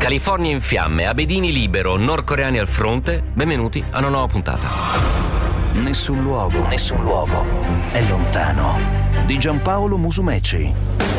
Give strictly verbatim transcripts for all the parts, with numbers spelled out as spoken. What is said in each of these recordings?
California in fiamme, Abedini libero, nordcoreani al fronte. Benvenuti a una nuova puntata. Nessun luogo, nessun luogo è lontano. Di Giampaolo Musumeci.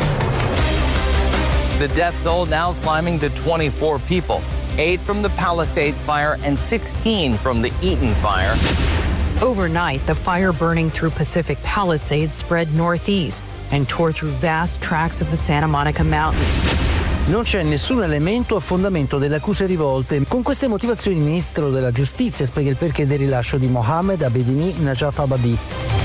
The death toll now climbing to twenty-four people. Eight from the Palisades fire and sixteen from the Eaton fire. Overnight, the fire burning through Pacific Palisades spread northeast and tore through vast tracts of the Santa Monica Mountains. Non c'è nessun elemento a fondamento delle accuse rivolte. Con queste motivazioni il ministro della giustizia spiega il perché del rilascio di Mohammed Abedini Najaf Abadi.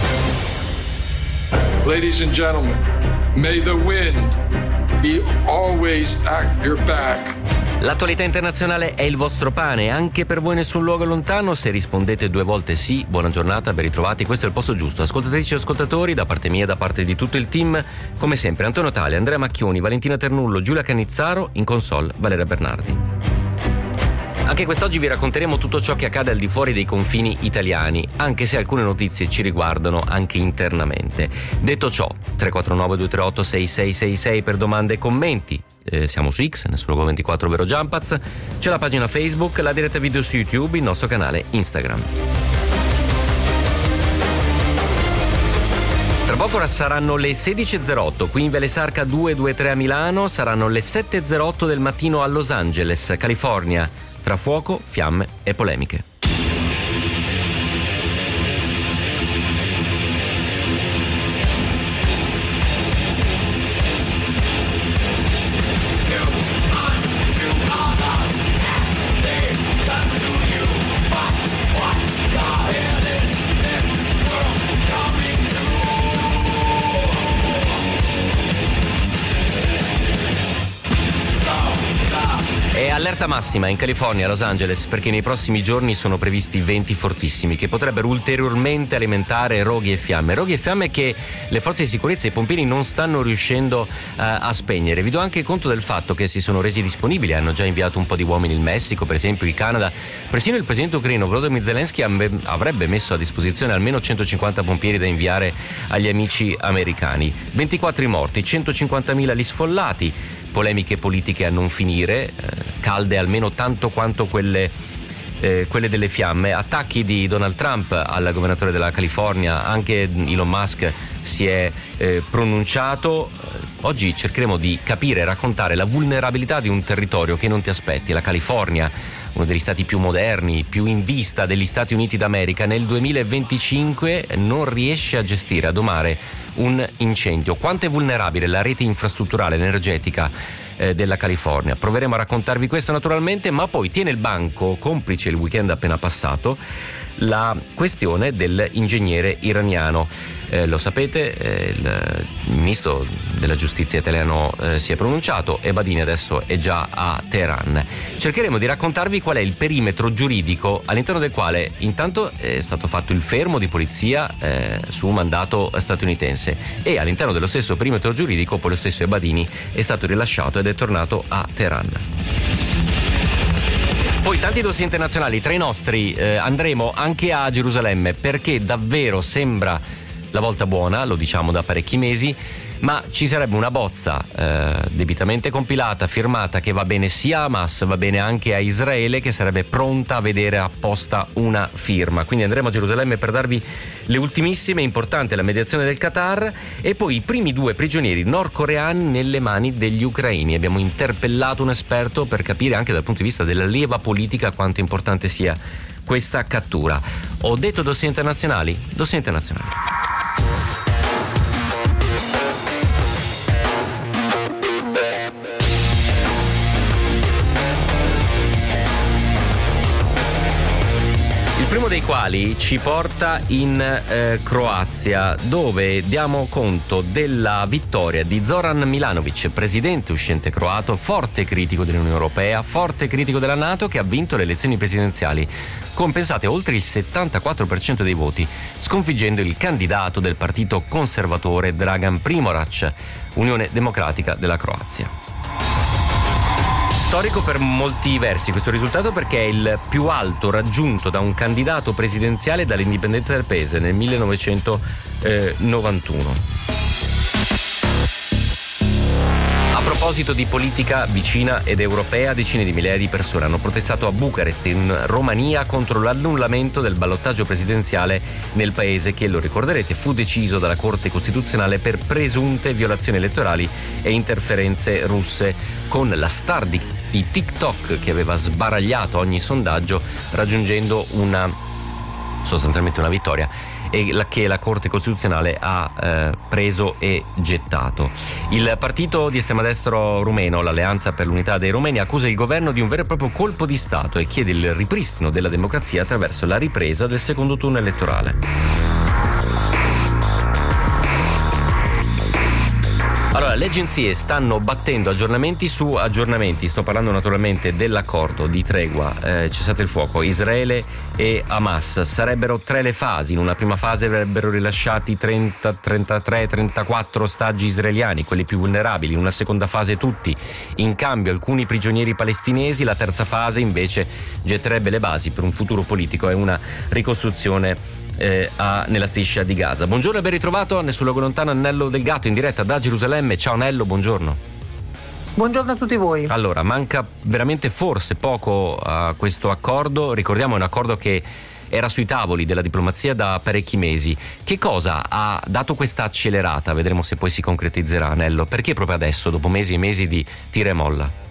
Ladies and gentlemen, may the wind be always at your back. L'attualità internazionale è il vostro pane, anche per voi nessun luogo lontano. Se rispondete due volte sì, buona giornata, ben ritrovati, questo è il posto giusto. Ascoltatrici e ascoltatori, da parte mia e da parte di tutto il team, come sempre Antonio Tale, Andrea Macchioni, Valentina Ternullo, Giulia Cannizzaro, in console Valeria Bernardi. Anche quest'oggi vi racconteremo tutto ciò che accade al di fuori dei confini italiani, anche se alcune notizie ci riguardano anche internamente. Detto ciò, tre quattro nove due tre otto sei sei sei sei per domande e commenti. Eh, siamo su X, Nessun Luogo ventiquattro ovvero Jumpaz, c'è la pagina Facebook, la diretta video su YouTube, il nostro canale Instagram. Tra poco saranno le sedici e zero otto qui in Viale Sarca duecentoventitré a Milano, saranno le sette e zero otto del mattino a Los Angeles, California, tra fuoco, fiamme e polemiche. Allerta massima in California, a Los Angeles, perché nei prossimi giorni sono previsti venti fortissimi che potrebbero ulteriormente alimentare roghi e fiamme. Roghi e fiamme che le forze di sicurezza e i pompieri non stanno riuscendo uh, a spegnere. Vi do anche conto del fatto che si sono resi disponibili, hanno già inviato un po' di uomini il Messico, per esempio il Canada. Persino il presidente ucraino Volodymyr Zelensky avrebbe messo a disposizione almeno centocinquanta pompieri da inviare agli amici americani. ventiquattro i morti, centocinquantamila gli sfollati. Polemiche politiche a non finire, eh, calde almeno tanto quanto quelle, eh, quelle delle fiamme, attacchi di Donald Trump al governatore della California, anche Elon Musk si è eh, pronunciato. Oggi cercheremo di capire e raccontare la vulnerabilità di un territorio che non ti aspetti, la California, uno degli stati più moderni, più in vista degli Stati Uniti d'America, nel duemilaventicinque non riesce a gestire, a domare un incendio. Quanto è vulnerabile la rete infrastrutturale energetica eh, della California? Proveremo a raccontarvi questo naturalmente, ma poi tiene il banco, complice il weekend appena passato, la questione dell'ingegnere iraniano. Eh, lo sapete, eh, il ministro della giustizia italiano eh, si è pronunciato e Badini adesso è già a Teheran. Cercheremo di raccontarvi qual è il perimetro giuridico all'interno del quale intanto è stato fatto il fermo di polizia eh, su un mandato statunitense e all'interno dello stesso perimetro giuridico poi lo stesso Badini è stato rilasciato ed è tornato a Teheran. Poi tanti dossier internazionali, tra i nostri eh, andremo anche a Gerusalemme perché davvero sembra la volta buona, lo diciamo da parecchi mesi, ma ci sarebbe una bozza eh, debitamente compilata, firmata, che va bene sia a Hamas, va bene anche a Israele, che sarebbe pronta a vedere apposta una firma. Quindi andremo a Gerusalemme per darvi le ultimissime, importante la mediazione del Qatar e poi i primi due prigionieri nordcoreani nelle mani degli ucraini. Abbiamo interpellato un esperto per capire anche dal punto di vista della leva politica quanto importante sia questa cattura. Ho detto dossier internazionali, dossier internazionali. Il primo dei quali ci porta in eh, Croazia, dove diamo conto della vittoria di Zoran Milanovic, presidente uscente croato, forte critico dell'Unione Europea, forte critico della NATO, che ha vinto le elezioni presidenziali con, pensate, oltre il settantaquattro per cento dei voti, sconfiggendo il candidato del partito conservatore Dragan Primorac, Unione Democratica della Croazia. Storico per molti versi questo risultato, perché è il più alto raggiunto da un candidato presidenziale dall'indipendenza del paese nel millenovecentonovantuno. proposito di politica vicina ed europea, decine di migliaia di persone hanno protestato a Bucarest, in Romania, contro l'annullamento del ballottaggio presidenziale nel paese che, lo ricorderete, fu deciso dalla Corte Costituzionale per presunte violazioni elettorali e interferenze russe, con la star di, di TikTok che aveva sbaragliato ogni sondaggio, raggiungendo una sostanzialmente una vittoria, e la, che la Corte Costituzionale ha eh, preso e gettato. Il partito di estrema destra rumeno, l'Alleanza per l'Unità dei Rumeni, accusa il governo di un vero e proprio colpo di Stato e chiede il ripristino della democrazia attraverso la ripresa del secondo turno elettorale. Allora, le agenzie stanno battendo aggiornamenti su aggiornamenti. Sto parlando naturalmente dell'accordo di tregua, eh, cessate il fuoco, Israele e Hamas. Sarebbero tre le fasi. In una prima fase avrebbero rilasciati trenta, trentatré, trentaquattro ostaggi israeliani, quelli più vulnerabili. In una seconda fase tutti. In cambio alcuni prigionieri palestinesi. La terza fase invece getterebbe le basi per un futuro politico e una ricostruzione Eh, a, nella striscia di Gaza. Buongiorno e ben ritrovato a Nessun Luogo Lontano, Nello Del Gatto in diretta da Gerusalemme. Ciao Nello, buongiorno. Buongiorno a tutti voi. Allora, manca veramente forse poco a questo accordo. Ricordiamo, è un accordo che era sui tavoli della diplomazia da parecchi mesi. Che cosa ha dato questa accelerata? Vedremo se poi si concretizzerà, Nello. Perché proprio adesso, dopo mesi e mesi di tira e molla?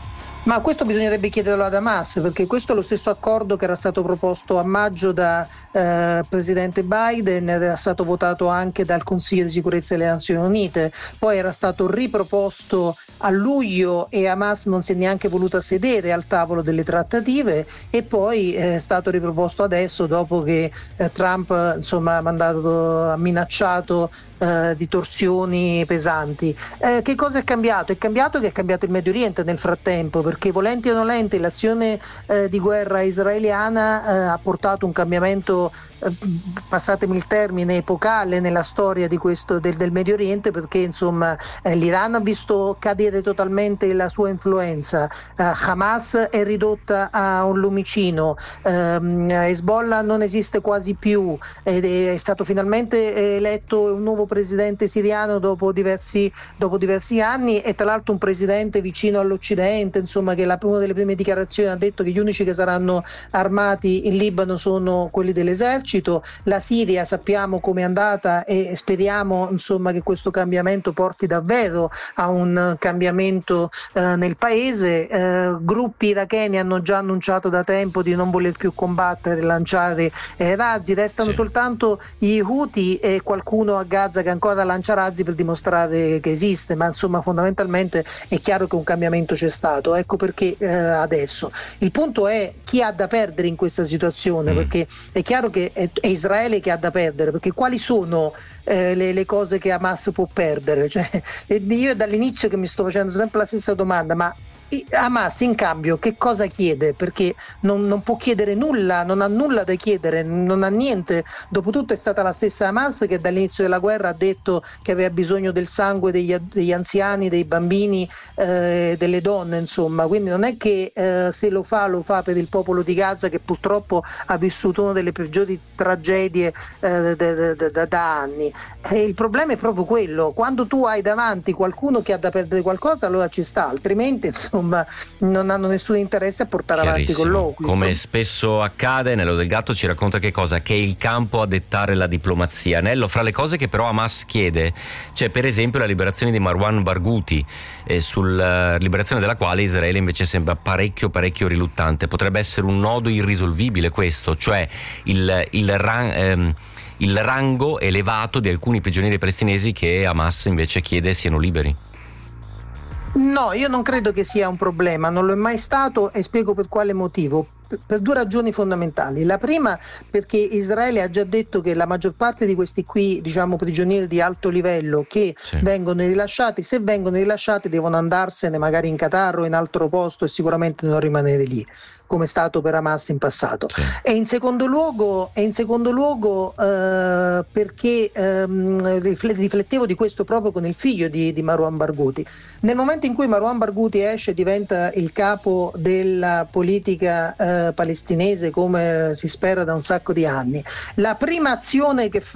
Ma questo bisognerebbe chiederlo ad Hamas, perché questo è lo stesso accordo che era stato proposto a maggio da eh, presidente Biden, era stato votato anche dal Consiglio di sicurezza delle Nazioni Unite, poi era stato riproposto a luglio e Hamas non si è neanche voluta sedere al tavolo delle trattative, e poi è stato riproposto adesso dopo che eh, Trump insomma ha mandato, ha minacciato eh, di torsioni pesanti. Eh, che cosa è cambiato? È cambiato che è cambiato il Medio Oriente nel frattempo, perché volenti o nolenti l'azione eh, di guerra israeliana eh, ha portato un cambiamento, eh, passatemi il termine, epocale nella storia di questo del, del Medio Oriente, perché insomma eh, l'Iran ha visto cadere totalmente la sua influenza, eh, Hamas è ridotta a un lumicino, ehm, Hezbollah non esiste quasi più ed è, è stato finalmente eletto un nuovo presidente siriano dopo diversi, dopo diversi anni, e tra l'altro un presidente vicino all'Occidente, insomma, che la, una delle prime dichiarazioni ha detto che gli unici che saranno armati in Libano sono quelli dell'esercito. La Siria sappiamo come è andata e speriamo insomma che questo cambiamento porti davvero a un cambiamento eh, nel paese. Eh, gruppi iracheni hanno già annunciato da tempo di non voler più combattere e lanciare eh, razzi, restano sì. soltanto gli Houthi e qualcuno a Gaza che ancora lancia razzi per dimostrare che esiste, ma insomma fondamentalmente è chiaro che un cambiamento c'è stato. Ecco perché eh, adesso il punto è chi ha da perdere in questa situazione, mm. perché è chiaro che è, è Israele che ha da perdere, perché quali sono eh, le, le cose che Hamas può perdere? Cioè, io è dall'inizio che mi sto facendo sempre la stessa domanda, ma Hamas in cambio che cosa chiede? Perché non, non può chiedere nulla, non ha nulla da chiedere, non ha niente. Dopotutto è stata la stessa Hamas che dall'inizio della guerra ha detto che aveva bisogno del sangue degli, degli anziani, dei bambini, eh, delle donne, insomma. Quindi non è che eh, se lo fa lo fa per il popolo di Gaza, che purtroppo ha vissuto una delle peggiori tragedie eh, da, da, da, da anni. E il problema è proprio quello: quando tu hai davanti qualcuno che ha da perdere qualcosa, allora ci sta, altrimenti insomma non hanno nessun interesse a portare avanti colloqui. Come spesso accade, Nello Del Gatto ci racconta che cosa? Che è il campo a dettare la diplomazia. Nello, fra le cose che però Hamas chiede c'è per esempio la liberazione di Marwan Barghouti, eh, sulla liberazione della quale Israele invece sembra parecchio parecchio riluttante. Potrebbe essere un nodo irrisolvibile questo, cioè il, il ran, ehm, il rango elevato di alcuni prigionieri palestinesi che Hamas invece chiede siano liberi. No, io non credo che sia un problema, non lo è mai stato, e spiego per quale motivo. Per due ragioni fondamentali. La prima, perché Israele ha già detto che la maggior parte di questi qui, diciamo, prigionieri di alto livello che sì. vengono rilasciati, se vengono rilasciati devono andarsene magari in Qatar o in altro posto e sicuramente non rimanere lì, come è stato per Hamas in passato. Sì. E in secondo luogo, e in secondo luogo eh, perché ehm, riflettevo di questo proprio con il figlio di, di Marwan Barghouti. Nel momento in cui Marwan Barghouti esce e diventa il capo della politica eh, palestinese, come si spera da un sacco di anni, la prima azione che fa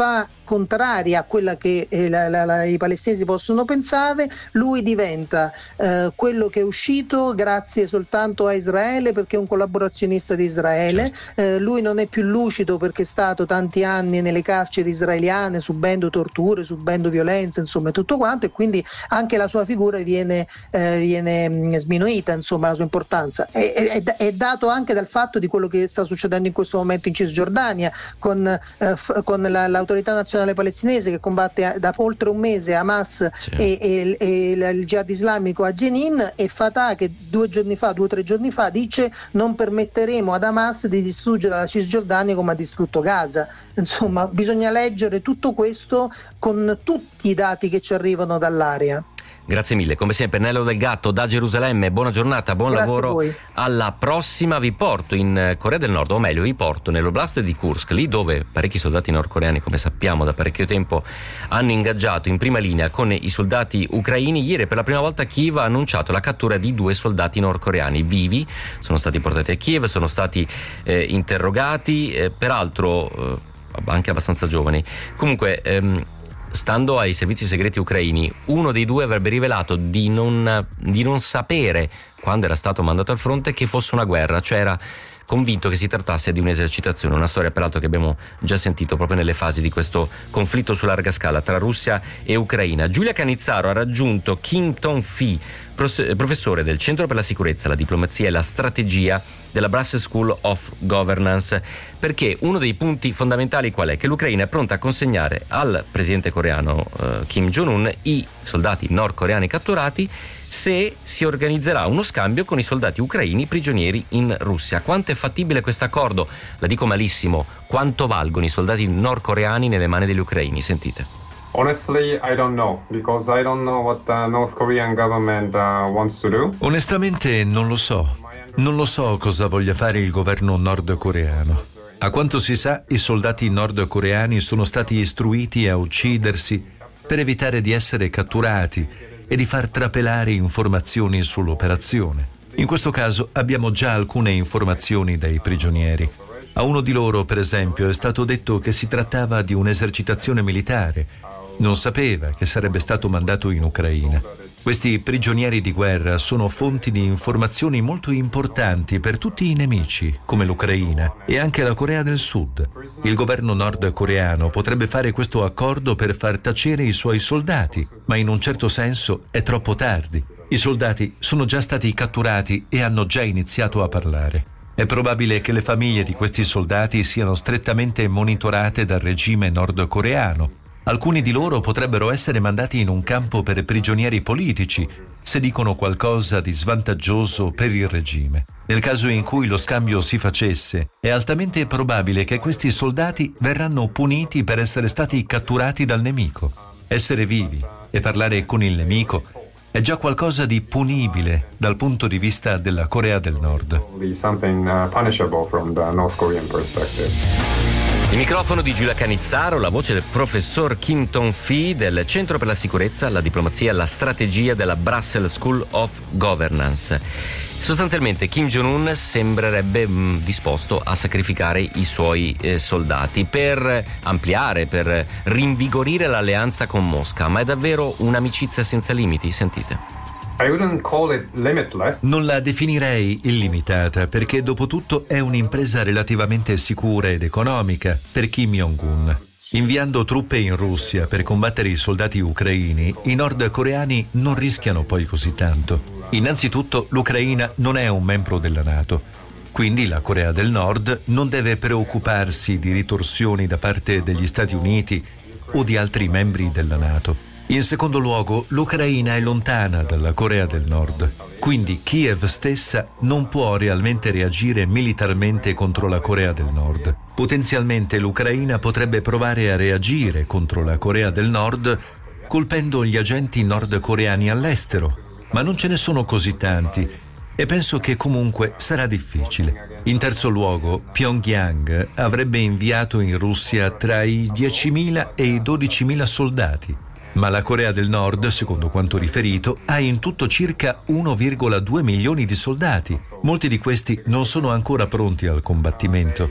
contraria a quella che eh, la, la, la, i palestinesi possono pensare, lui diventa eh, quello che è uscito grazie soltanto a Israele perché è un collaborazionista di Israele. Certo. Eh, lui non è più lucido perché è stato tanti anni nelle carceri israeliane subendo torture, subendo violenza, insomma tutto quanto, e quindi anche la sua figura viene, eh, viene mh, sminuita, insomma la sua importanza è, è, è dato anche dal fatto di quello che sta succedendo in questo momento in Cisgiordania con, eh, f- con la, l'autorità nazionale palestinese che combatte da oltre un mese Hamas sì. e, e, e il jihad islamico a Jenin, e Fatah che due giorni fa, due o tre giorni fa dice non permetteremo ad Hamas di distruggere la Cisgiordania come ha distrutto Gaza. Insomma bisogna leggere tutto questo con tutti i dati che ci arrivano dall'area. Grazie mille, come sempre Nello Del Gatto da Gerusalemme, buona giornata, buon Grazie lavoro, alla prossima. Vi porto in Corea del Nord, o meglio vi porto nell'oblast di Kursk, lì dove parecchi soldati nordcoreani, come sappiamo da parecchio tempo, hanno ingaggiato in prima linea con i soldati ucraini. Ieri per la prima volta Kiev ha annunciato la cattura di due soldati nordcoreani vivi, sono stati portati a Kiev, sono stati eh, interrogati, eh, peraltro eh, anche abbastanza giovani. Comunque ehm, stando ai servizi segreti ucraini, uno dei due avrebbe rivelato di non, di non sapere, quando era stato mandato al fronte, che fosse una guerra, cioè era convinto che si trattasse di un'esercitazione, una storia peraltro che abbiamo già sentito proprio nelle fasi di questo conflitto su larga scala tra Russia e Ucraina. Giulia Canizzaro ha raggiunto Kim Tong-fi, professore del Centro per la Sicurezza, la Diplomazia e la Strategia della Brussels School of Governance, perché uno dei punti fondamentali qual è? Che l'Ucraina è pronta a consegnare al presidente coreano eh, Kim Jong-un i soldati nordcoreani catturati se si organizzerà uno scambio con i soldati ucraini prigionieri in Russia. Quanto è fattibile questo accordo? La dico malissimo. Quanto valgono i soldati nordcoreani nelle mani degli ucraini? Sentite. Honestly, I don't know, because I don't know what the North Korean government uh, wants to do. Onestamente non lo so. Non lo so cosa voglia fare il governo nordcoreano. A quanto si sa, i soldati nordcoreani sono stati istruiti a uccidersi per evitare di essere catturati e di far trapelare informazioni sull'operazione. In questo caso abbiamo già alcune informazioni dai prigionieri. A uno di loro, per esempio, è stato detto che si trattava di un'esercitazione militare. Non sapeva che sarebbe stato mandato in Ucraina. Questi prigionieri di guerra sono fonti di informazioni molto importanti per tutti i nemici, come l'Ucraina e anche la Corea del Sud. Il governo nordcoreano potrebbe fare questo accordo per far tacere i suoi soldati, ma in un certo senso è troppo tardi. I soldati sono già stati catturati e hanno già iniziato a parlare. È probabile che le famiglie di questi soldati siano strettamente monitorate dal regime nordcoreano. Alcuni di loro potrebbero essere mandati in un campo per prigionieri politici se dicono qualcosa di svantaggioso per il regime. Nel caso in cui lo scambio si facesse, è altamente probabile che questi soldati verranno puniti per essere stati catturati dal nemico. Essere vivi e parlare con il nemico è già qualcosa di punibile dal punto di vista della Corea del Nord. Something punishable from the North Korean perspective. Il microfono di Giulia Canizzaro, la voce del professor Kim Tong-fi del Centro per la Sicurezza, la Diplomazia e la Strategia della Brussels School of Governance. Sostanzialmente Kim Jong-un sembrerebbe mh, disposto a sacrificare i suoi eh, soldati per ampliare, per rinvigorire l'alleanza con Mosca, ma è davvero un'amicizia senza limiti? Sentite. I wouldn't call it limitless. Non la definirei illimitata perché dopo tutto è un'impresa relativamente sicura ed economica per Kim Jong-un. Inviando truppe in Russia per combattere i soldati ucraini, i nordcoreani non rischiano poi così tanto. Innanzitutto l'Ucraina non è un membro della NATO, quindi la Corea del Nord non deve preoccuparsi di ritorsioni da parte degli Stati Uniti o di altri membri della NATO. In secondo luogo, l'Ucraina è lontana dalla Corea del Nord, quindi Kiev stessa non può realmente reagire militarmente contro la Corea del Nord. Potenzialmente l'Ucraina potrebbe provare a reagire contro la Corea del Nord colpendo gli agenti nordcoreani all'estero, ma non ce ne sono così tanti e penso che comunque sarà difficile. In terzo luogo, Pyongyang avrebbe inviato in Russia tra i diecimila e i dodicimila soldati. Ma la Corea del Nord, secondo quanto riferito, ha in tutto circa uno virgola due milioni di soldati. Molti di questi non sono ancora pronti al combattimento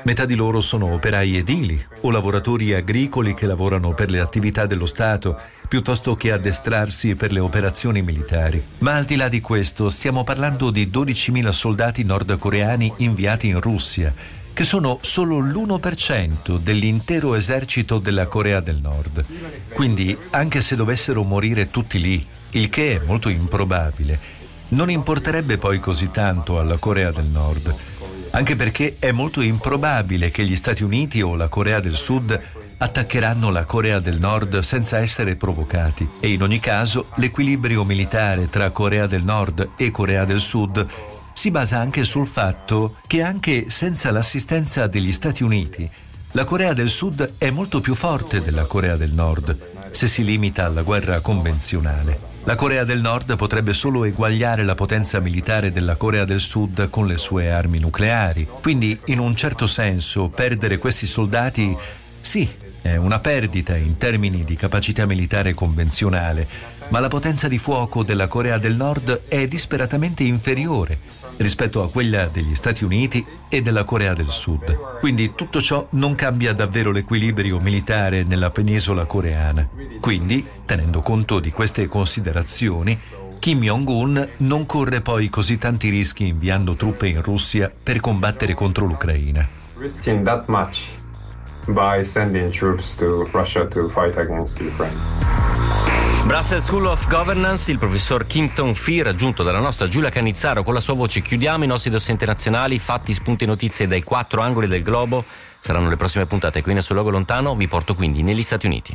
Metà di loro sono operai edili o lavoratori agricoli che lavorano per le attività dello Stato piuttosto che addestrarsi per le operazioni militari. Ma al di là di questo stiamo parlando di dodicimila soldati nordcoreani inviati in Russia, che sono solo l'uno per cento dell'intero esercito della Corea del Nord. Quindi, anche se dovessero morire tutti lì, il che è molto improbabile, non importerebbe poi così tanto alla Corea del Nord, anche perché è molto improbabile che gli Stati Uniti o la Corea del Sud attaccheranno la Corea del Nord senza essere provocati. E in ogni caso, l'equilibrio militare tra Corea del Nord e Corea del Sud si basa anche sul fatto che anche senza l'assistenza degli Stati Uniti, la Corea del Sud è molto più forte della Corea del Nord se si limita alla guerra convenzionale. La Corea del Nord potrebbe solo eguagliare la potenza militare della Corea del Sud con le sue armi nucleari. Quindi, in un certo senso, perdere questi soldati, sì, è una perdita in termini di capacità militare convenzionale, ma la potenza di fuoco della Corea del Nord è disperatamente inferiore rispetto a quella degli Stati Uniti e della Corea del Sud. Quindi tutto ciò non cambia davvero l'equilibrio militare nella penisola coreana. Quindi, tenendo conto di queste considerazioni, Kim Jong-un non corre poi così tanti rischi inviando truppe in Russia per combattere contro l'Ucraina. Risking that much by sending troops to Russia to fight against Ukraine. Brussels School of Governance, il professor Kim Tong-fi, raggiunto dalla nostra Giulia Canizzaro con la sua voce. Chiudiamo i nostri dossier nazionali, fatti, spunti e notizie dai quattro angoli del globo. Saranno le prossime puntate qui nel Sul Luogo Lontano. Vi porto quindi negli Stati Uniti.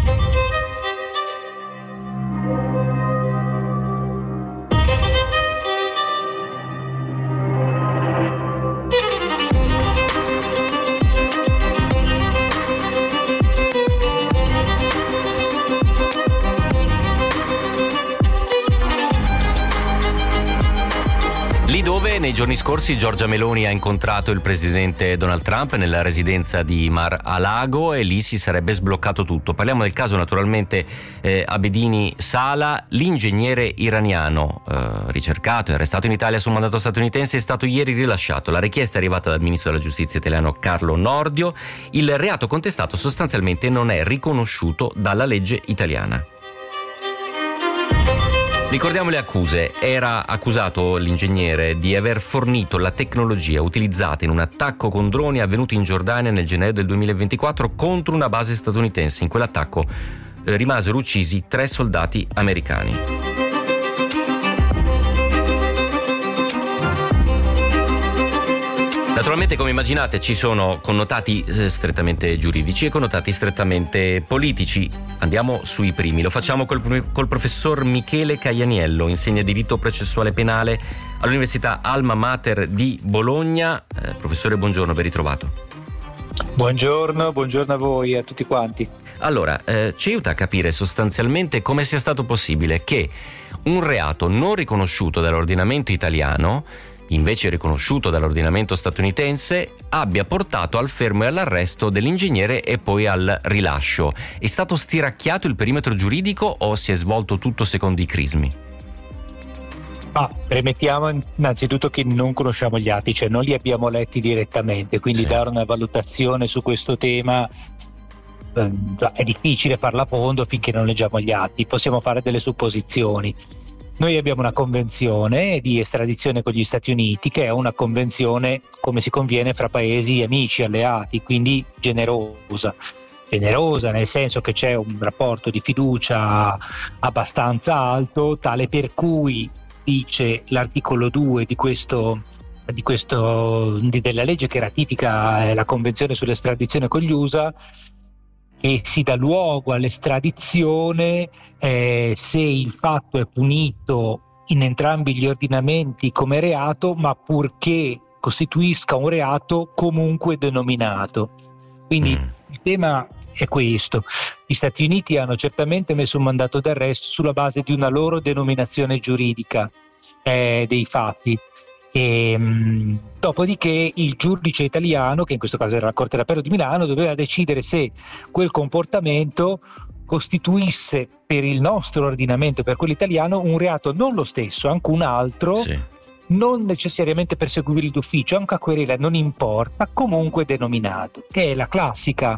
Nei giorni scorsi Giorgia Meloni ha incontrato il presidente Donald Trump nella residenza di Mar-a-Lago e lì si sarebbe sbloccato tutto. Parliamo del caso naturalmente eh, Abedini Sala, l'ingegnere iraniano eh, ricercato e arrestato in Italia su mandato statunitense, è stato ieri rilasciato. La richiesta è arrivata dal ministro della giustizia italiano Carlo Nordio. Il reato contestato sostanzialmente non è riconosciuto dalla legge italiana. Ricordiamo le accuse. Era accusato l'ingegnere di aver fornito la tecnologia utilizzata in un attacco con droni avvenuto in Giordania nel gennaio del duemilaventiquattro contro una base statunitense. In quell'attacco eh, rimasero uccisi tre soldati americani. Naturalmente, come immaginate, ci sono connotati strettamente giuridici e connotati strettamente politici. Andiamo sui primi. Lo facciamo col, col professor Michele Caianiello, insegna diritto processuale penale all'Università Alma Mater di Bologna. Eh, professore, buongiorno, ben ritrovato. Buongiorno, buongiorno a voi e a tutti quanti. Allora, eh, ci aiuta a capire sostanzialmente come sia stato possibile che un reato non riconosciuto dall'ordinamento italiano, invece riconosciuto dall'ordinamento statunitense, abbia portato al fermo e all'arresto dell'ingegnere e poi al rilascio. È stato stiracchiato il perimetro giuridico o si è svolto tutto secondo i crismi? Ah, premettiamo innanzitutto che non conosciamo gli atti, cioè non li abbiamo letti direttamente, quindi sì. Dare una valutazione su questo tema eh, è difficile farla a fondo finché non leggiamo gli atti. Possiamo fare delle supposizioni. Noi abbiamo una convenzione di estradizione con gli Stati Uniti che è una convenzione, come si conviene, fra paesi amici, alleati, quindi generosa. Generosa nel senso che c'è un rapporto di fiducia abbastanza alto, tale per cui, dice l'articolo due di questo, di questo di, della legge che ratifica la convenzione sull'estradizione con gli U S A, e si dà luogo all'estradizione eh, se il fatto è punito in entrambi gli ordinamenti come reato, ma purché costituisca un reato comunque denominato. Quindi mm. il tema è questo. Gli Stati Uniti hanno certamente messo un mandato d'arresto sulla base di una loro denominazione giuridica eh, dei fatti. E, mh, dopodiché il giudice italiano, che in questo caso era la Corte d'Appello di Milano, doveva decidere se quel comportamento costituisse per il nostro ordinamento, per quello italiano, un reato non lo stesso, anche un altro, sì. non necessariamente perseguibile d'ufficio, anche a querela non importa, comunque denominato, che è la classica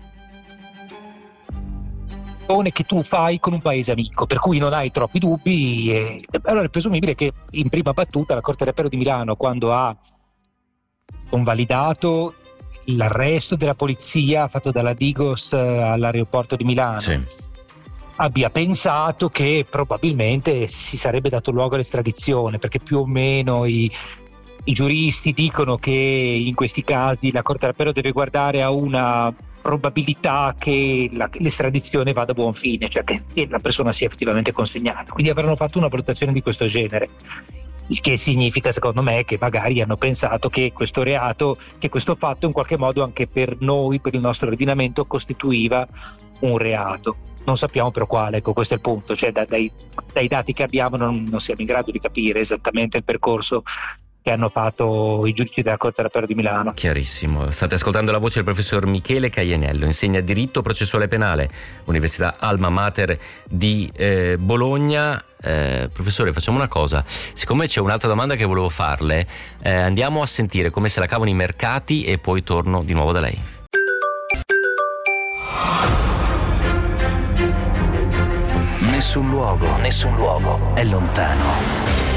che tu fai con un paese amico, per cui non hai troppi dubbi. E allora è presumibile che in prima battuta la Corte d'Appello di Milano, quando ha convalidato l'arresto della polizia fatto dalla Digos all'aeroporto di Milano, sì, abbia pensato che probabilmente si sarebbe dato luogo all'estradizione, perché più o meno i, i giuristi dicono che in questi casi la Corte d'Appello deve guardare a una probabilità che la, l'estradizione vada a buon fine, cioè che, che la persona sia effettivamente consegnata. Quindi avranno fatto una valutazione di questo genere, il che significa, secondo me, che magari hanno pensato che questo reato, che questo fatto in qualche modo anche per noi, per il nostro ordinamento, costituiva un reato. Non sappiamo però quale, ecco, questo è il punto, cioè da, dai, dai dati che abbiamo non, non siamo in grado di capire esattamente il percorso che hanno fatto i giudici della Corte d'Appello di Milano. Chiarissimo. State ascoltando la voce del professor Michele Caianello, insegna diritto processuale penale, Università Alma Mater di eh, Bologna. Eh, professore, facciamo una cosa, siccome c'è un'altra domanda che volevo farle, eh, andiamo a sentire come se la cavano i mercati e poi torno di nuovo da lei. Nessun luogo, nessun luogo è lontano.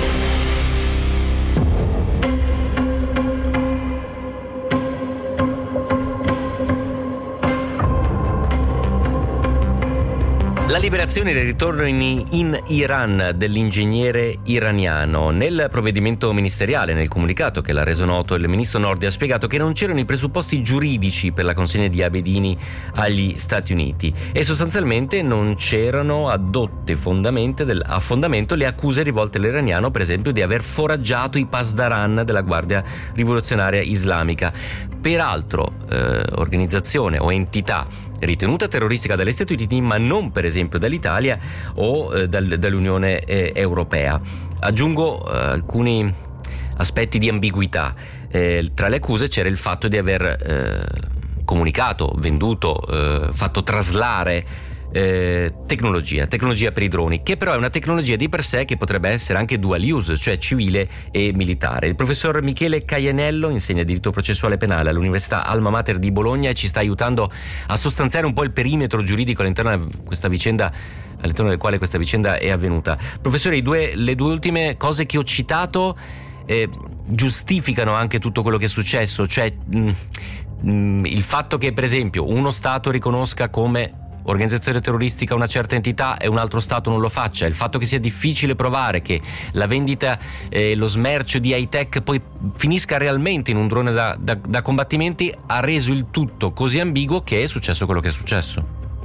La liberazione del ritorno in, in Iran dell'ingegnere iraniano. Nel provvedimento ministeriale, nel comunicato che l'ha reso noto, il ministro Nordio ha spiegato che non c'erano i presupposti giuridici per la consegna di Abedini agli Stati Uniti e sostanzialmente non c'erano addotte fondamente del, a fondamento le accuse rivolte all'iraniano, per esempio di aver foraggiato i Pasdaran della Guardia Rivoluzionaria Islamica, peraltro eh, organizzazione o entità ritenuta terroristica dagli Stati Uniti, ma non per esempio dall'Italia o eh, dal, dall'Unione eh, Europea. Aggiungo eh, alcuni aspetti di ambiguità. Eh, tra le accuse c'era il fatto di aver eh, comunicato, venduto, eh, fatto traslare Eh, tecnologia, tecnologia per i droni, che però è una tecnologia di per sé che potrebbe essere anche dual use, cioè civile e militare. Il professor Michele Caianello insegna diritto processuale penale all'Università Alma Mater di Bologna e ci sta aiutando a sostanziare un po' il perimetro giuridico all'interno di questa vicenda, all'interno del quale questa vicenda è avvenuta. Professore, i due, le due ultime cose che ho citato eh, giustificano anche tutto quello che è successo, cioè mh, mh, il fatto che per esempio uno Stato riconosca come organizzazione terroristica una certa entità e un altro Stato non lo faccia, il fatto che sia difficile provare che la vendita e eh, lo smercio di high-tech poi finisca realmente in un drone da, da, da combattimenti ha reso il tutto così ambiguo che è successo quello che è successo.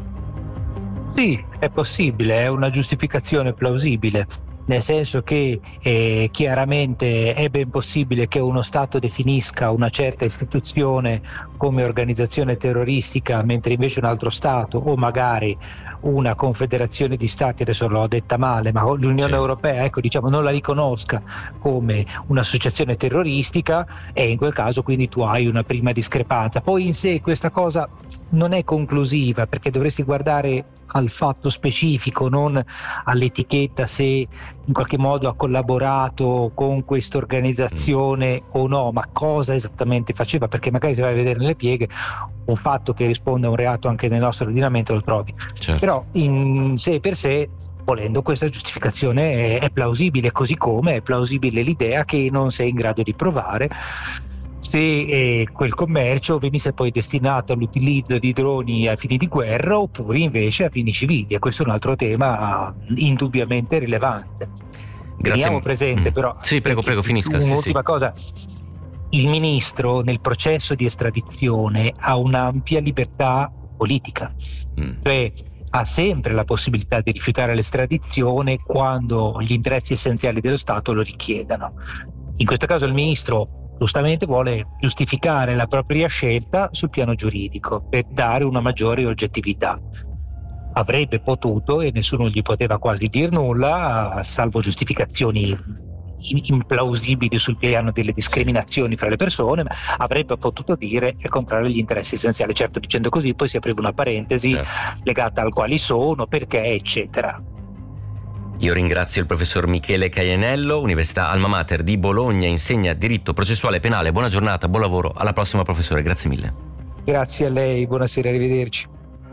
Sì, è possibile, è una giustificazione plausibile, nel senso che eh, chiaramente è ben possibile che uno Stato definisca una certa istituzione come organizzazione terroristica, mentre invece un altro Stato o magari una confederazione di Stati, adesso l'ho detta male, ma l'Unione sì. Europea, ecco, diciamo, non la riconosca come un'associazione terroristica, e in quel caso quindi tu hai una prima discrepanza. Poi in sé questa cosa non è conclusiva, perché dovresti guardare al fatto specifico, non all'etichetta se in qualche modo ha collaborato con questa organizzazione mm. o no, ma cosa esattamente faceva, perché magari se vai a vedere nelle pieghe un fatto che risponde a un reato anche nel nostro ordinamento lo trovi. Certo. Però in sé per sé, volendo, questa giustificazione è, è plausibile, così come è plausibile l'idea che non sei in grado di provare se eh, quel commercio venisse poi destinato all'utilizzo di droni a fini di guerra oppure invece a fini civili, e questo è un altro tema indubbiamente rilevante. Grazie. Teniamo presente mm. però sì, prego, prego, finisca. Un'ultima sì, sì. cosa, il ministro nel processo di estradizione ha un'ampia libertà politica, mm. cioè ha sempre la possibilità di rifiutare l'estradizione quando gli interessi essenziali dello Stato lo richiedano. In questo caso il ministro giustamente vuole giustificare la propria scelta sul piano giuridico per dare una maggiore oggettività. Avrebbe potuto, e nessuno gli poteva quasi dir nulla, salvo giustificazioni implausibili sul piano delle discriminazioni fra le persone, ma avrebbe potuto dire il contrario agli interessi essenziali. Certo, dicendo così poi si apriva una parentesi certo. legata al quali sono, perché, eccetera. Io ringrazio il professor Michele Caianello, Università Alma Mater di Bologna, insegna diritto processuale penale. Buona giornata, buon lavoro, alla prossima professore, grazie mille. Grazie a lei, buonasera, arrivederci.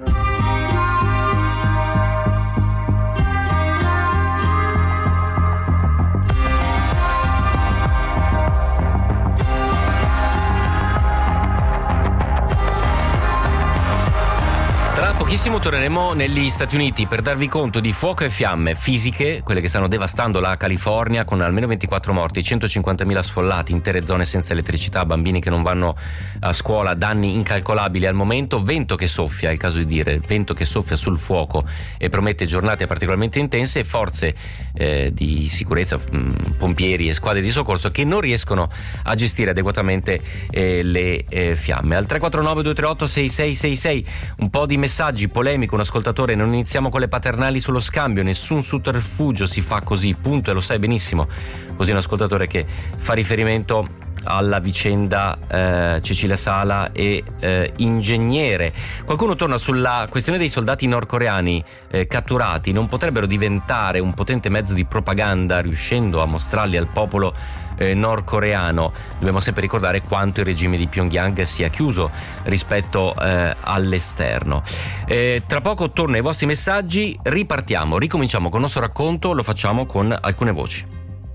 Tra pochissimo torneremo negli Stati Uniti per darvi conto di fuoco e fiamme fisiche, quelle che stanno devastando la California, con almeno ventiquattro morti, centocinquantamila sfollati, intere zone senza elettricità, bambini che non vanno a scuola, danni incalcolabili al momento, vento che soffia, è il caso di dire, vento che soffia sul fuoco e promette giornate particolarmente intense, e forze eh, di sicurezza, mh, pompieri e squadre di soccorso che non riescono a gestire adeguatamente eh, le eh, fiamme. Al tre quattro nove due tre otto sei sei sei sei un po' di messaggi, polemico, un ascoltatore: non iniziamo con le paternali sullo scambio, nessun sotterfugio si fa così, punto, e lo sai benissimo. Così un ascoltatore che fa riferimento alla vicenda eh, Cecilia Sala e eh, Ingegnere. Qualcuno torna sulla questione dei soldati nordcoreani eh, catturati. Non potrebbero diventare un potente mezzo di propaganda riuscendo a mostrarli al popolo eh, nordcoreano? Dobbiamo sempre ricordare quanto il regime di Pyongyang sia chiuso rispetto eh, all'esterno. Eh, tra poco torno ai vostri messaggi, ripartiamo, ricominciamo con il nostro racconto, lo facciamo con alcune voci.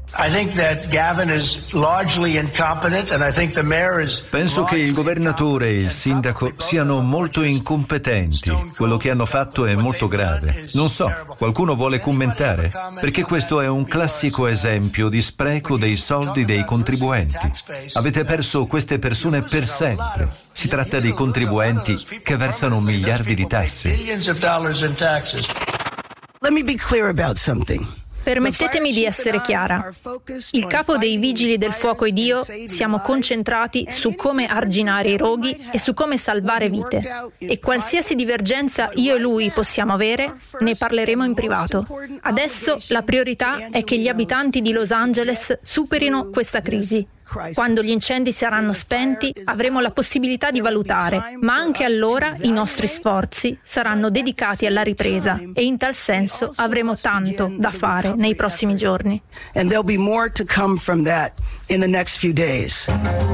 Penso che il governatore e il sindaco siano molto incompetenti. Quello che hanno fatto è molto grave. Non so, qualcuno vuole commentare? Perché questo è un classico esempio di spreco dei soldi dei contribuenti. Avete perso queste persone per sempre. Si tratta di contribuenti che versano miliardi di tasse. Let me be clear about something. Permettetemi di essere chiara. Il capo dei Vigili del Fuoco ed io siamo concentrati su come arginare i roghi e su come salvare vite. E qualsiasi divergenza io e lui possiamo avere, ne parleremo in privato. Adesso la priorità è che gli abitanti di Los Angeles superino questa crisi. Quando gli incendi saranno spenti, avremo la possibilità di valutare, ma anche allora i nostri sforzi saranno dedicati alla ripresa e in tal senso avremo tanto da fare nei prossimi giorni. And there'll be more to come from that in the next few days.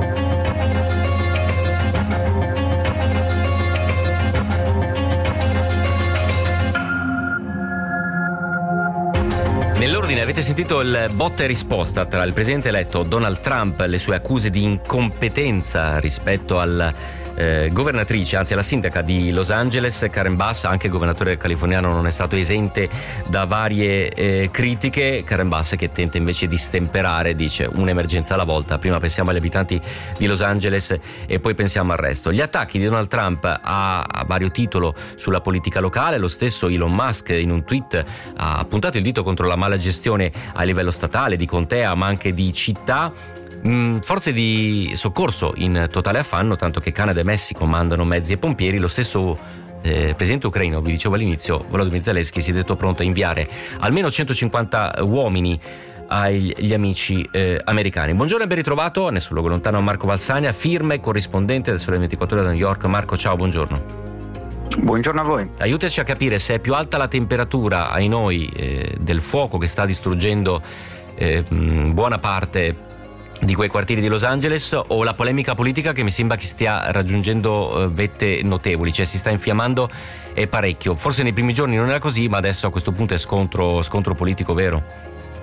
Nell'ordine avete sentito il botta e risposta tra il presidente eletto Donald Trump, le sue accuse di incompetenza rispetto al eh, governatrice, anzi alla sindaca di Los Angeles, Karen Bass. Anche il governatore californiano non è stato esente da varie eh, critiche. Karen Bass che tenta invece di stemperare, dice un'emergenza alla volta, prima pensiamo agli abitanti di Los Angeles e poi pensiamo al resto. Gli attacchi di Donald Trump a, a vario titolo sulla politica locale, lo stesso Elon Musk in un tweet ha puntato il dito contro la mala gestione a livello statale, di contea ma anche di città. Forze di soccorso in totale affanno, tanto che Canada e Messico mandano mezzi e pompieri. Lo stesso eh, presidente ucraino, vi dicevo all'inizio, Volodymyr Zelensky, si è detto pronto a inviare almeno centocinquanta uomini agli amici eh, americani. Buongiorno e ben ritrovato a Nessun Luogo Lontano Marco Valsania, firme corrispondente del Sole ventiquattro Ore da New York. Marco, ciao, buongiorno. Buongiorno a voi. Aiutaci a capire se è più alta la temperatura ai noi eh, del fuoco che sta distruggendo eh, buona parte di quei quartieri di Los Angeles, o la polemica politica che mi sembra che stia raggiungendo vette notevoli, cioè si sta infiammando e parecchio. Forse nei primi giorni non era così, ma adesso a questo punto è scontro, scontro politico vero?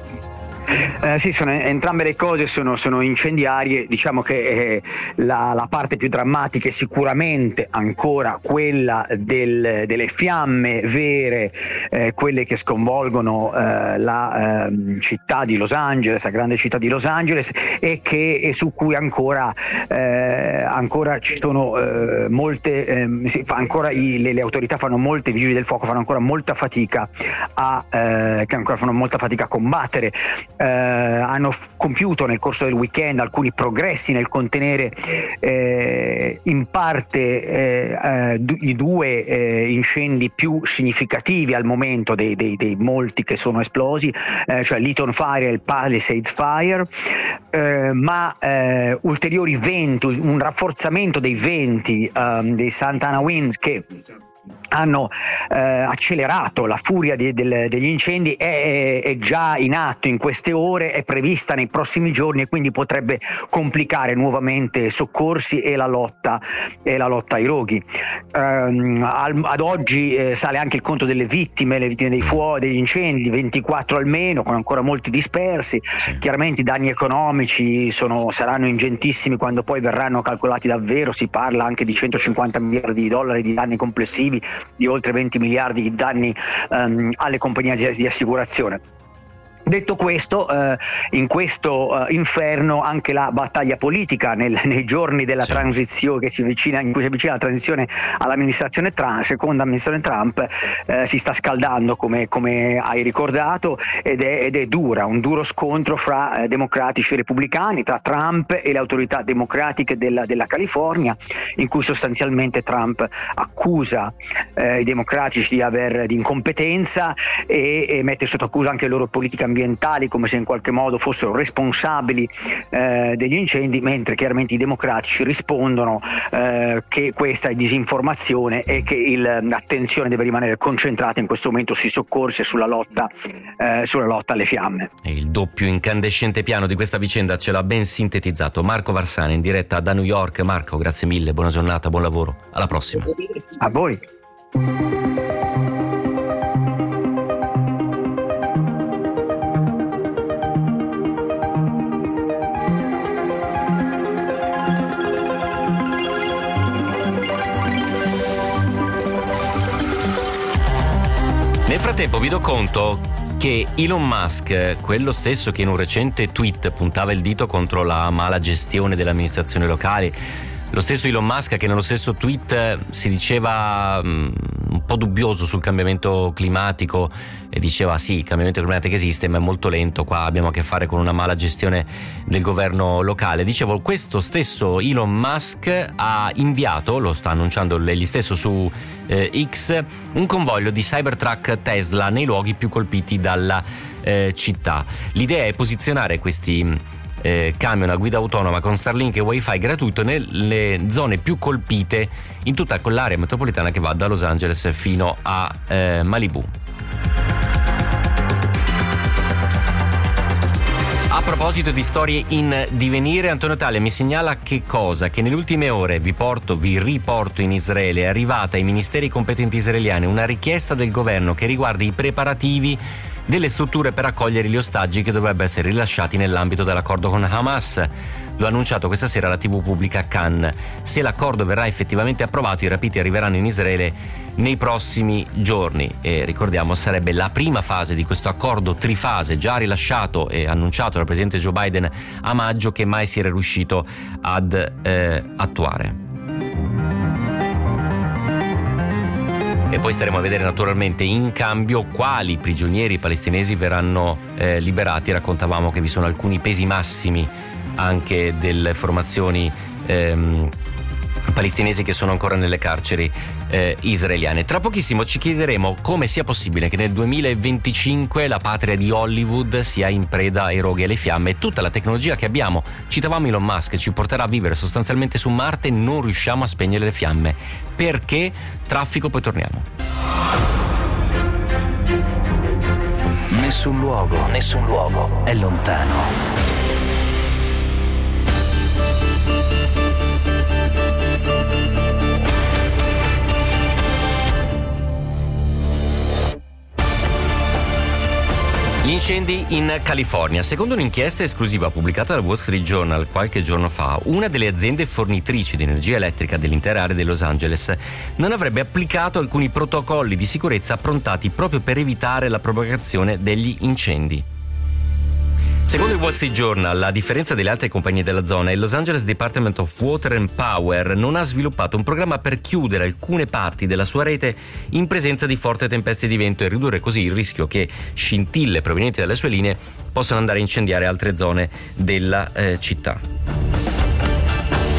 Eh, sì, sono, entrambe le cose sono, sono incendiarie. Diciamo che eh, la, la parte più drammatica è sicuramente ancora quella del, delle fiamme vere, eh, quelle che sconvolgono eh, la eh, città di Los Angeles, la grande città di Los Angeles, e che e su cui ancora, eh, ancora ci sono eh, molte, eh, sì, fa ancora i, le, le autorità fanno molte, i vigili del fuoco fanno ancora molta fatica a, eh, che ancora fanno molta fatica a combattere. Eh, hanno f- compiuto nel corso del weekend alcuni progressi nel contenere eh, in parte eh, eh, d- i due eh, incendi più significativi al momento dei, dei, dei molti che sono esplosi, eh, cioè l'Eaton Fire e il Palisades Fire, eh, ma eh, ulteriori venti, un rafforzamento dei venti um, dei Santa Ana Winds che hanno eh, accelerato la furia di, del, degli incendi, è, è già in atto in queste ore, è prevista nei prossimi giorni e quindi potrebbe complicare nuovamente soccorsi e la lotta, e la lotta ai roghi. Um, al, ad oggi eh, sale anche il conto delle vittime, le vittime dei fuochi, degli incendi, ventiquattro almeno, con ancora molti dispersi. Chiaramente i danni economici sono, saranno ingentissimi quando poi verranno calcolati davvero, si parla anche di centocinquanta miliardi di dollari di danni complessivi, di oltre venti miliardi di danni um, alle compagnie di, di assicurazione. Detto questo, eh, in questo eh, inferno anche la battaglia politica nel, nei giorni della sì. transizione che si avvicina, in cui si avvicina la transizione all'amministrazione Trump, seconda amministrazione Trump, eh, si sta scaldando come, come hai ricordato, ed è, ed è dura, un duro scontro fra eh, democratici e repubblicani, tra Trump e le autorità democratiche della, della California, in cui sostanzialmente Trump accusa eh, i democratici di aver di incompetenza e, e mette sotto accusa anche le loro politiche ambientali, come se in qualche modo fossero responsabili eh, degli incendi, mentre chiaramente i democratici rispondono eh, che questa è disinformazione e che il, l'attenzione deve rimanere concentrata in questo momento sui soccorsi e sulla lotta, eh, sulla lotta alle fiamme. E il doppio incandescente piano di questa vicenda ce l'ha ben sintetizzato Marco Varsana in diretta da New York. Marco, grazie mille, buona giornata, buon lavoro, alla prossima. A voi. Nel frattempo vi do conto che Elon Musk, quello stesso che in un recente tweet puntava il dito contro la mala gestione delle amministrazioni locali, lo stesso Elon Musk che nello stesso tweet si diceva um, un po' dubbioso sul cambiamento climatico e diceva sì, il cambiamento climatico esiste ma è molto lento, qua abbiamo a che fare con una mala gestione del governo locale. Dicevo, questo stesso Elon Musk ha inviato, lo sta annunciando egli stesso su eh, X, un convoglio di Cybertruck Tesla nei luoghi più colpiti dalla eh, città. L'idea è posizionare questi Eh, camion a guida autonoma con Starlink e Wi-Fi gratuito nelle zone più colpite in tutta quell'area metropolitana che va da Los Angeles fino a eh, Malibu. A proposito di storie in divenire, Antonio Taglia mi segnala che cosa? Che nelle ultime ore vi porto, vi riporto in Israele, è arrivata ai ministeri competenti israeliani una richiesta del governo che riguarda i preparativi delle strutture per accogliere gli ostaggi che dovrebbero essere rilasciati nell'ambito dell'accordo con Hamas. Lo ha annunciato questa sera la tivù pubblica Kan. Se l'accordo verrà effettivamente approvato, i rapiti arriveranno in Israele nei prossimi giorni e ricordiamo sarebbe la prima fase di questo accordo trifase già rilasciato e annunciato dal presidente Joe Biden a maggio, che mai si era riuscito ad eh, attuare. E poi staremo a vedere naturalmente in cambio quali prigionieri palestinesi verranno eh, liberati. Raccontavamo che vi sono alcuni pesi massimi anche delle formazioni ehm, palestinesi che sono ancora nelle carceri eh, israeliane. Tra pochissimo ci chiederemo come sia possibile che nel duemilaventicinque la patria di Hollywood sia in preda ai roghi e alle fiamme e tutta la tecnologia che abbiamo, citavamo Elon Musk, ci porterà a vivere sostanzialmente su Marte e non riusciamo a spegnere le fiamme. Perché? Traffico, poi torniamo. Nessun luogo, nessun luogo è lontano. Gli incendi in California. Secondo un'inchiesta esclusiva pubblicata dal Wall Street Journal qualche giorno fa, una delle aziende fornitrici di energia elettrica dell'intera area di Los Angeles non avrebbe applicato alcuni protocolli di sicurezza approntati proprio per evitare la propagazione degli incendi. Secondo il Wall Street Journal, a differenza delle altre compagnie della zona, il Los Angeles Department of Water and Power non ha sviluppato un programma per chiudere alcune parti della sua rete in presenza di forti tempeste di vento e ridurre così il rischio che scintille provenienti dalle sue linee possano andare a incendiare altre zone della eh, città.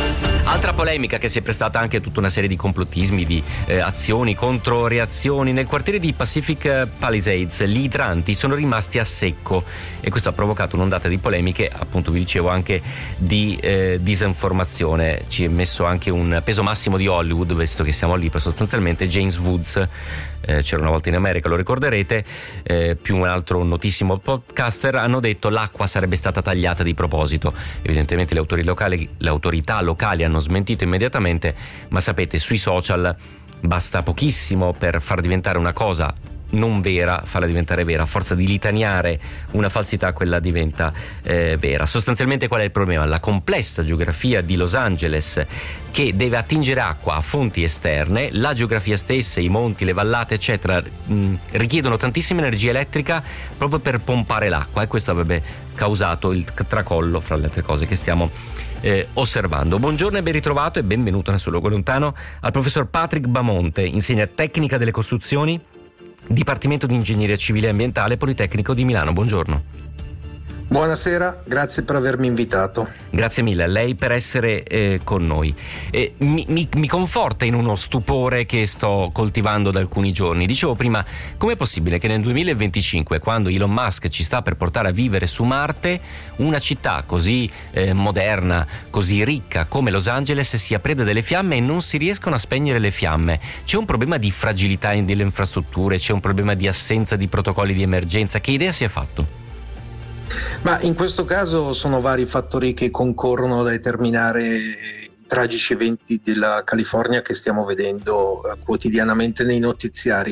Altra polemica che si è prestata anche a tutta una serie di complottismi, di eh, azioni, controreazioni. Nel quartiere di Pacific Palisades gli idranti sono rimasti a secco e questo ha provocato un'ondata di polemiche, appunto vi dicevo anche di eh, disinformazione. Ci è messo anche un peso massimo di Hollywood, visto che siamo lì, per sostanzialmente James Woods, eh, c'era una volta in America, lo ricorderete, eh, più un altro notissimo podcaster, hanno detto l'acqua sarebbe stata tagliata di proposito. Evidentemente le autorità locali, le autorità locali hanno smentito immediatamente, ma sapete, sui social basta pochissimo per far diventare una cosa non vera, farla diventare vera. A forza di litaniare una falsità, quella diventa eh, vera. Sostanzialmente qual è il problema? La complessa geografia di Los Angeles, che deve attingere acqua a fonti esterne. La geografia stessa, i monti, le vallate eccetera mh, richiedono tantissima energia elettrica proprio per pompare l'acqua, e questo avrebbe causato il tracollo, fra le altre cose che stiamo Eh, osservando. Buongiorno e ben ritrovato e benvenuto nel suo luogo lontano al professor Patrick Bamonte, insegna tecnica delle costruzioni, Dipartimento di Ingegneria Civile e Ambientale, Politecnico di Milano. Buongiorno. Buonasera, grazie per avermi invitato. Grazie mille a lei per essere eh, con noi. Eh, mi, mi, mi conforta in uno stupore che sto coltivando da alcuni giorni. Dicevo prima, com'è possibile che nel duemilaventicinque, quando Elon Musk ci sta per portare a vivere su Marte, una città così eh, moderna, così ricca come Los Angeles sia preda delle fiamme e non si riescono a spegnere le fiamme? C'è un problema di fragilità delle infrastrutture, c'è un problema di assenza di protocolli di emergenza. Che idea si è fatto? Ma in questo caso sono vari fattori che concorrono a determinare i tragici eventi della California che stiamo vedendo quotidianamente nei notiziari.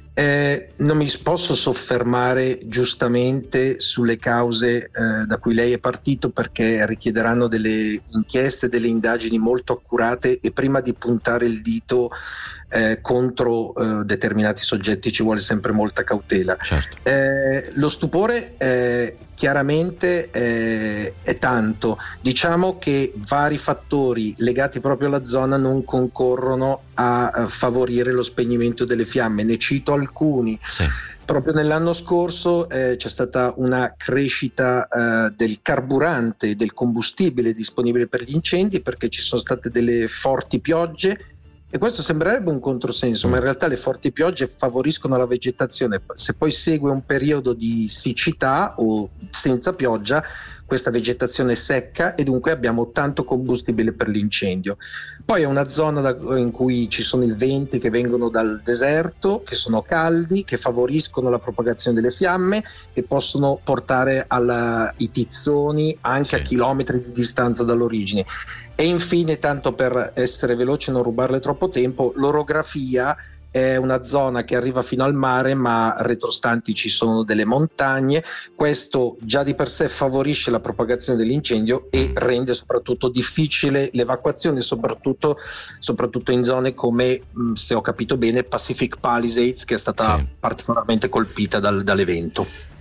Eh, non mi posso soffermare giustamente sulle cause eh, da cui lei è partito, perché richiederanno delle inchieste, delle indagini molto accurate, e prima di puntare il dito Eh, contro eh, determinati soggetti ci vuole sempre molta cautela. Certo. Eh, lo stupore eh, chiaramente eh, è tanto. Diciamo che vari fattori legati proprio alla zona non concorrono a, a favorire lo spegnimento delle fiamme. Ne cito alcuni. Sì. Proprio nell'anno scorso eh, c'è stata una crescita eh, del carburante, del combustibile disponibile per gli incendi, perché ci sono state delle forti piogge. E questo sembrerebbe un controsenso, ma in realtà le forti piogge favoriscono la vegetazione. Se poi segue un periodo di siccità o senza pioggia, questa vegetazione secca e dunque abbiamo tanto combustibile per l'incendio. Poi è una zona da, in cui ci sono i venti che vengono dal deserto, che sono caldi, che favoriscono la propagazione delle fiamme e possono portare ai tizzoni anche sì. a chilometri di distanza dall'origine. E infine, tanto per essere veloce e non rubarle troppo tempo, l'orografia è una zona che arriva fino al mare, ma retrostanti ci sono delle montagne. Questo già di per sé favorisce la propagazione dell'incendio e rende soprattutto difficile l'evacuazione, soprattutto, soprattutto in zone come, se ho capito bene, Pacific Palisades, che è stata sì. particolarmente colpita dal, dall'evento.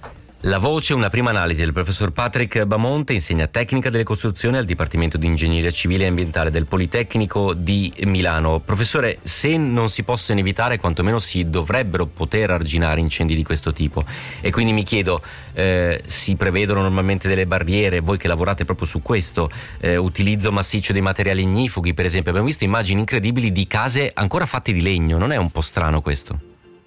La voce, una prima analisi del professor Patrick Bamonte, insegna tecnica delle costruzioni al Dipartimento di Ingegneria Civile e Ambientale del Politecnico di Milano. Professore, se non si possono evitare, quantomeno si dovrebbero poter arginare incendi di questo tipo. E quindi mi chiedo, eh, si prevedono normalmente delle barriere? Voi che lavorate proprio su questo, eh, utilizzo massiccio dei materiali ignifughi, per esempio. Abbiamo visto immagini incredibili di case ancora fatte di legno. Non è un po' strano questo?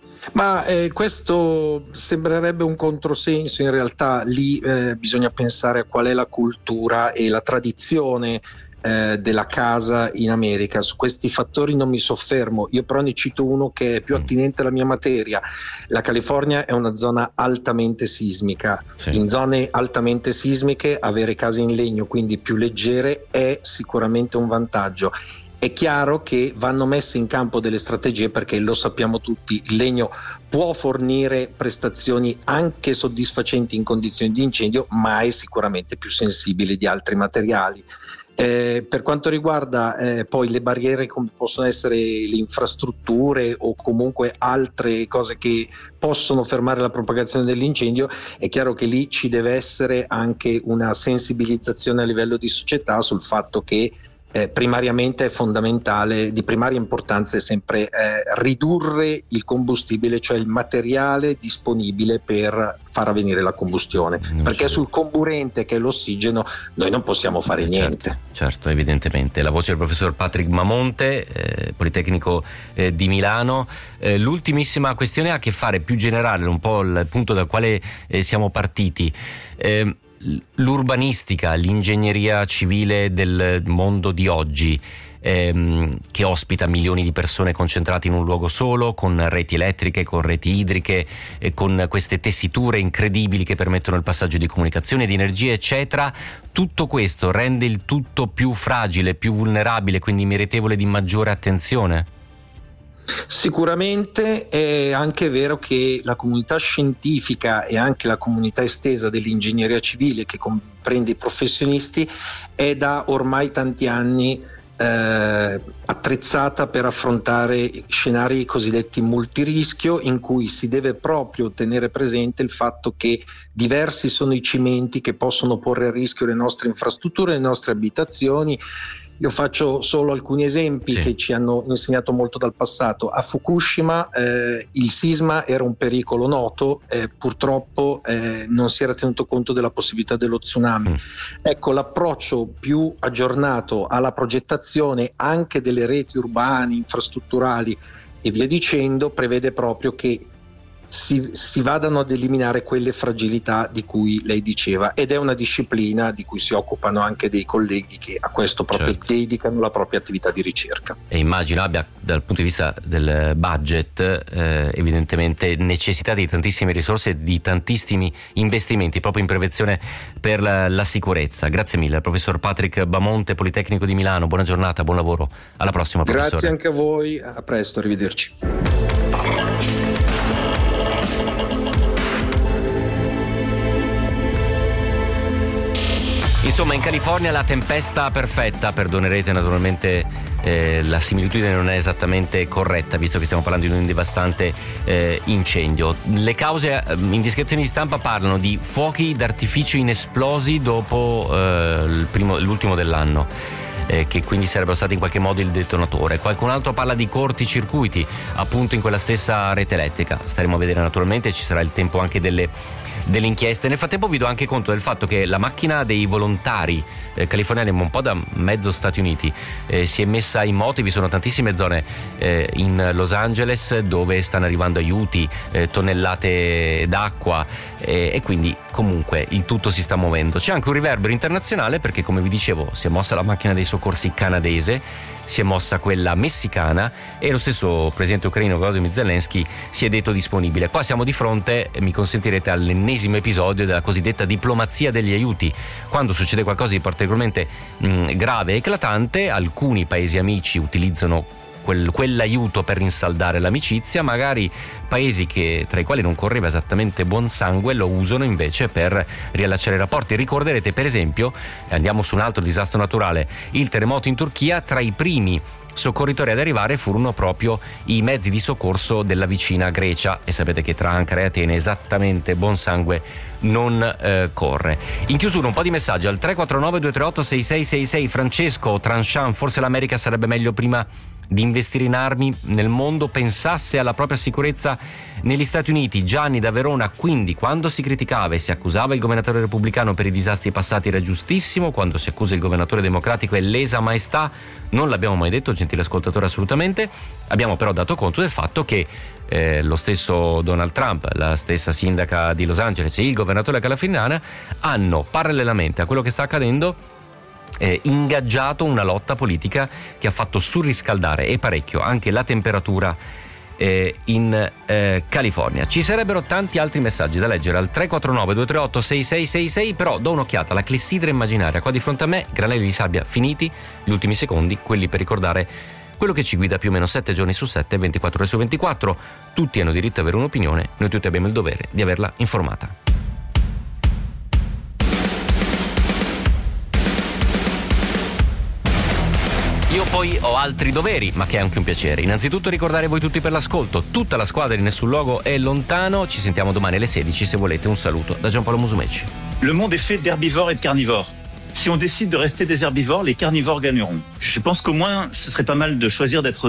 Ma eh, questo sembrerebbe un controsenso. In realtà lì eh, bisogna pensare a qual è la cultura e la tradizione eh, della casa in America. Su questi fattori non mi soffermo, io però ne cito uno che è più attinente alla mia materia. La California è una zona altamente sismica. Sì. In zone altamente sismiche avere case in legno, quindi più leggere, è sicuramente un vantaggio. È chiaro che vanno messe in campo delle strategie, perché lo sappiamo tutti, il legno può fornire prestazioni anche soddisfacenti in condizioni di incendio, ma è sicuramente più sensibile di altri materiali. Eh, per quanto riguarda eh, poi le barriere, come possono essere le infrastrutture o comunque altre cose che possono fermare la propagazione dell'incendio, è chiaro che lì ci deve essere anche una sensibilizzazione a livello di società sul fatto che Eh, primariamente è fondamentale, di primaria importanza è sempre eh, ridurre il combustibile, cioè il materiale disponibile per far avvenire la combustione, non perché c'è. Sul comburente che è l'ossigeno noi non possiamo fare eh, niente. Certo, certo, evidentemente. La voce del professor Patrick Mamonte, eh, Politecnico eh, di Milano. Eh, l'ultimissima questione ha a che fare più generale, un po' il punto dal quale eh, siamo partiti. Eh, L'urbanistica, l'ingegneria civile del mondo di oggi, ehm, che ospita milioni di persone concentrate in un luogo solo, con reti elettriche, con reti idriche, eh, con queste tessiture incredibili che permettono il passaggio di comunicazione, di energia, eccetera. Tutto questo rende il tutto più fragile, più vulnerabile, quindi meritevole di maggiore attenzione? Sicuramente è anche vero che la comunità scientifica e anche la comunità estesa dell'ingegneria civile, che comprende i professionisti, è da ormai tanti anni eh, attrezzata per affrontare scenari cosiddetti multirischio, in cui si deve proprio tenere presente il fatto che diversi sono i cimenti che possono porre a rischio le nostre infrastrutture, le nostre abitazioni. Io faccio solo alcuni esempi sì. che ci hanno insegnato molto dal passato. A Fukushima eh, il sisma era un pericolo noto, eh, purtroppo eh, non si era tenuto conto della possibilità dello tsunami. Mm. Ecco, l'approccio più aggiornato alla progettazione anche delle reti urbane, infrastrutturali e via dicendo prevede proprio che Si, si vadano ad eliminare quelle fragilità di cui lei diceva, ed è una disciplina di cui si occupano anche dei colleghi che a questo proprio certo. dedicano la propria attività di ricerca. E immagino abbia, dal punto di vista del budget, eh, evidentemente necessità di tantissime risorse e di tantissimi investimenti proprio in prevenzione per la, la sicurezza. Grazie mille al professor Patrick Bamonte, Politecnico di Milano. Buona giornata, buon lavoro, alla prossima professore. Grazie anche a voi, a presto, arrivederci. Insomma, in California la tempesta perfetta, perdonerete naturalmente eh, la similitudine non è esattamente corretta, visto che stiamo parlando di un devastante eh, incendio. Le cause eh, in descrizioni di stampa parlano di fuochi d'artificio inesplosi dopo eh, il primo, l'ultimo dell'anno, eh, che quindi sarebbero stati in qualche modo il detonatore. Qualcun altro parla di corticircuiti appunto in quella stessa rete elettrica. Staremo a vedere naturalmente, ci sarà il tempo anche delle delle inchieste. Nel frattempo vi do anche conto del fatto che la macchina dei volontari eh, californiani, un po' da mezzo Stati Uniti, eh, si è messa in moto. Vi sono tantissime zone eh, in Los Angeles dove stanno arrivando aiuti, eh, tonnellate d'acqua, eh, e quindi comunque il tutto si sta muovendo. C'è anche un riverbero internazionale perché, come vi dicevo, si è mossa la macchina dei soccorsi canadese, si è mossa quella messicana e lo stesso presidente ucraino Volodymyr Zelensky si è detto disponibile. Qua siamo di fronte, mi consentirete, all'ennesimo episodio della cosiddetta diplomazia degli aiuti. Quando succede qualcosa di particolarmente mh, grave e eclatante, alcuni paesi amici utilizzano quel, quell'aiuto per rinsaldare l'amicizia, magari paesi che, tra i quali non correva esattamente buon sangue, lo usano invece per riallacciare i rapporti. Ricorderete per esempio, andiamo su un altro disastro naturale, il terremoto in Turchia. Tra i primi soccorritori ad arrivare furono proprio i mezzi di soccorso della vicina Grecia, e sapete che tra Ankara e Atene esattamente buon sangue non eh, corre. In chiusura un po' di messaggi al tre quattro nove due tre otto sei sei sei sei. Francesco Tranchant: forse l'America sarebbe meglio, prima di investire in armi nel mondo, pensasse alla propria sicurezza negli Stati Uniti. Gianni da Verona: quindi quando si criticava e si accusava il governatore repubblicano per i disastri passati era giustissimo, quando si accusa il governatore democratico è lesa maestà. Non l'abbiamo mai detto, gentile ascoltatore, assolutamente. Abbiamo però dato conto del fatto che eh, lo stesso Donald Trump, la stessa sindaca di Los Angeles e il governatore californiano hanno, parallelamente a quello che sta accadendo, Eh, ingaggiato una lotta politica che ha fatto surriscaldare e parecchio anche la temperatura eh, in eh, California. Ci sarebbero tanti altri messaggi da leggere al tre quattro nove due tre otto sei sei sei sei, però do un'occhiata alla clessidra immaginaria qua di fronte a me. Granelli di sabbia finiti, gli ultimi secondi, quelli per ricordare quello che ci guida più o meno sette giorni su sette, ventiquattro ore su ventiquattro. Tutti hanno diritto ad avere un'opinione, noi tutti abbiamo il dovere di averla informata. Io poi ho altri doveri, ma che è anche un piacere. Innanzitutto ricordare voi tutti per l'ascolto. Tutta la squadra di Nessun Luogo è lontano. Ci sentiamo domani alle sedici se volete. Un saluto da Giampaolo Musumeci. Le monde est fait d'herbivores et de carnivores. Si on décide de rester des herbivores, les carnivores gagneront. Je pense qu'au moins, ce serait pas mal de choisir d'être